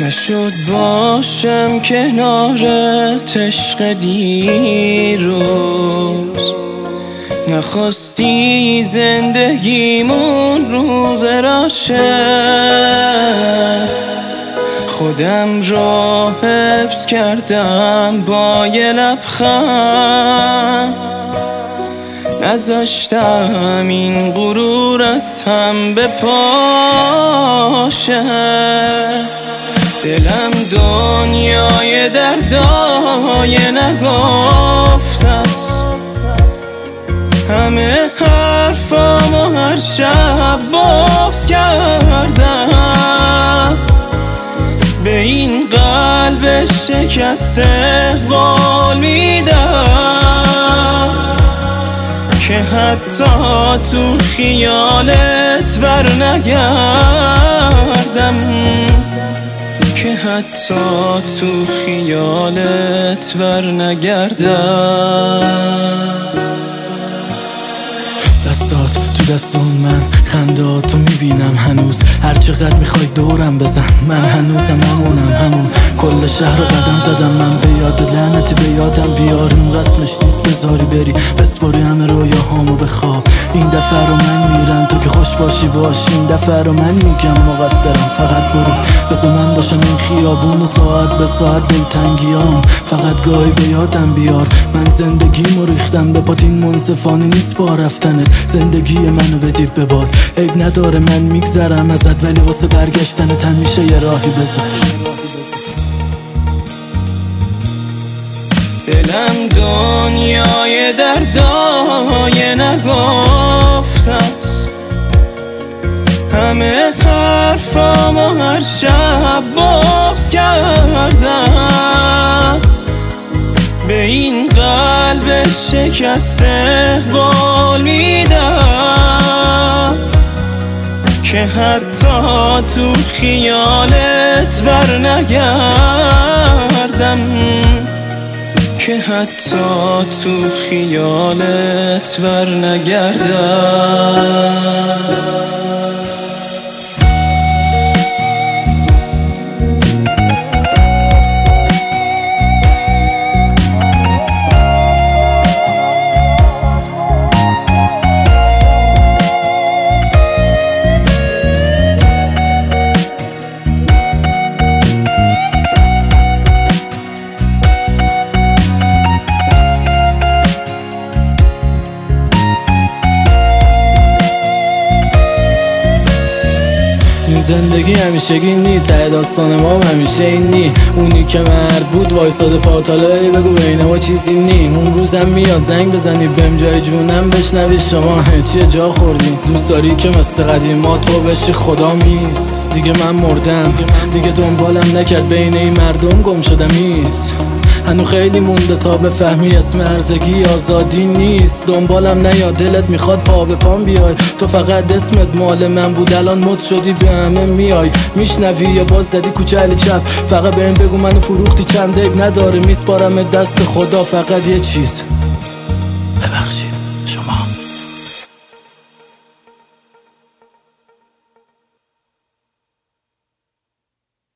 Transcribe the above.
نشد باشم کنارت عشق دیروز، نخواستی زندگیمون رو براشه، خودم را حفظ کردم با یه لبخند، نذاشتم این غرور از هم بپاشه. دلم دنیای دردای نگفته است، همه حرفامو هر شب باز کردم، به این قلب شکسته قول میدم که حتی تو خیالت برنگردم، که حتی تو خیالت برنگردم. دستات تو دستان من، خنداتو میبینم هنوز، هر چقدر میخوای دورم بزن من هنوزم همون کل شهر رو قدم زدم من، به یاد لعنتی به یادم بیار، اون رسمش نیست بذاری بری بسپاری همه رویاهامو به خواب. این دفعه رو من میرم تو که خوش باشی باش، این دفعه رو من میگم مقصرم فقط برو بذار من باشم این خیابون و ساعت به ساعت دلتنگیام، فقط گاهی به یادم بیار من زندگیمو ریختم به پات، این منصفانه نیست با رفتنت، زندگی منو بدی به باد، عیب نداره من میگذرم ازت، ولی واسه برگشتنت همیشه یه راهی بذار. دلم دنیای دردای نگفته است، همه حرفامو هر شب باز کردم، به این قلب شکسته قول میدم که حتی تو خیالت برنگردم، که حتی تو خیالت برنگردم. زندگی همیشگی نی، ته داستان ما همیشه این نی، اونی که مرد بود وایستاده پاتاله بگو بین ما چیزی نی، اون روزم میاد زنگ بزنی بهم جای جونم بشنوی شما چیه جا خوردی، دوست داری که مثل قدیما تو بشی خدا میست، دیگه من مردم دیگه دنبالم نکرد بین این مردم گم شدم ایست، هنو خیلی مونده تا بفهمی اسم ارزگی آزادی نیست، دنبالم نیاد دلت میخواد پا به پام بیای، تو فقط اسمت مال من بود الان مد شدی به همه میای، میشنوی یا باز زدی کوچه علی چپ، فقط بهم بگو منو فروختی چند، عیب نداره میسپارم دست خدا، فقط یه چیز